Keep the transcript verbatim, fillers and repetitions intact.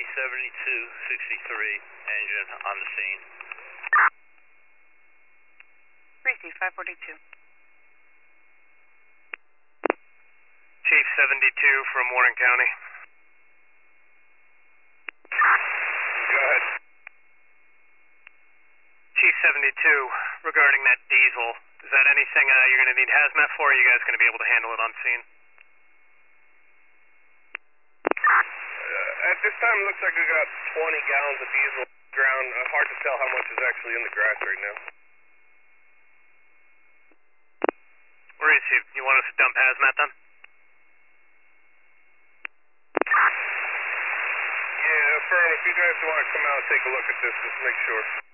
seventy-two sixty-three engine on the scene. Greasy, five forty-two. Chief seventy-two from Warren County. Go ahead. Chief seventy-two, regarding that diesel, is that anything uh, you're going to need hazmat for, or are you guys going to be able to handle it on scene? Uh, at this time, it looks like we got twenty gallons of diesel ground. Uh, hard to tell how much is actually in the grass right now. Where is he? You want us to dump hazmat then? Yeah, affirm. If you guys want to come out and take a look at this, just make sure.